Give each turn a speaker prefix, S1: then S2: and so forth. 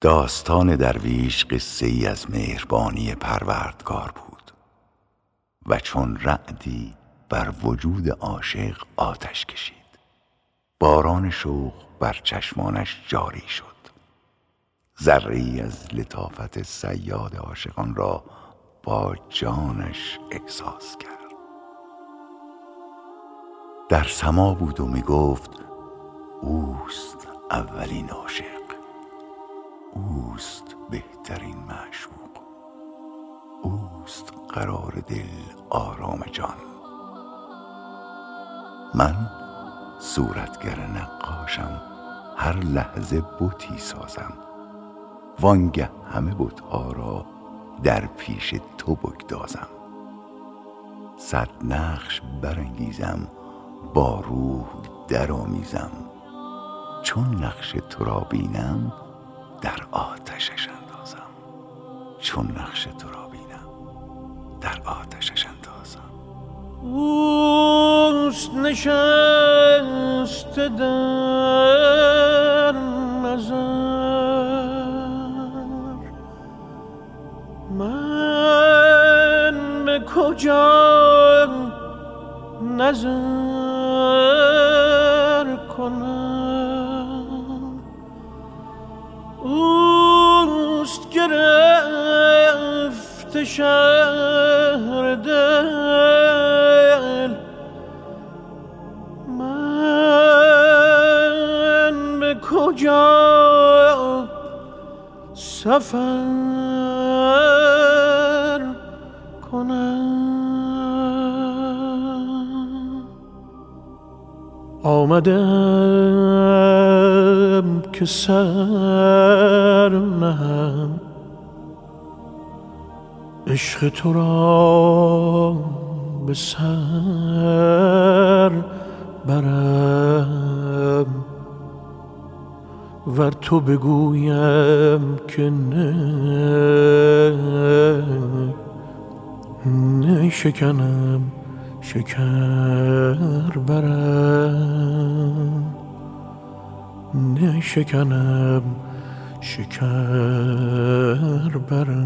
S1: داستان درویش قصه ای از مهربانی پروردگار بود و چون رعدی بر وجود عاشق آتش کشید. باران شوق بر چشمانش جاری شد. ذره‌ای از لطافت صیاد عاشقان را با جانش احساس کرد. در سما بود و می گفت اوست اولین عاشق، اوست بهترین معشوق، اوست قرار دل، آرام جان. من صورتگر نقاشم، هر لحظه بتی سازم، وانگه همه بتها را در پیش تو بگدازم. 100 نقش برانگیزم، با روح در آمیزم، چون نقش تو را بینم در آتشش اندازم، چون نقش تو را بینم در آتشش اندازم.
S2: اوست نشسته در نظر، من به کجا نظر کنم. اوست گرفته شهر دل، من به کجا سفر کنم. آمدم که سر نهم، عشق تو را به سر برم، ور تو بگویم که نه شکنم شکر برم، نه شکنم شکر برم.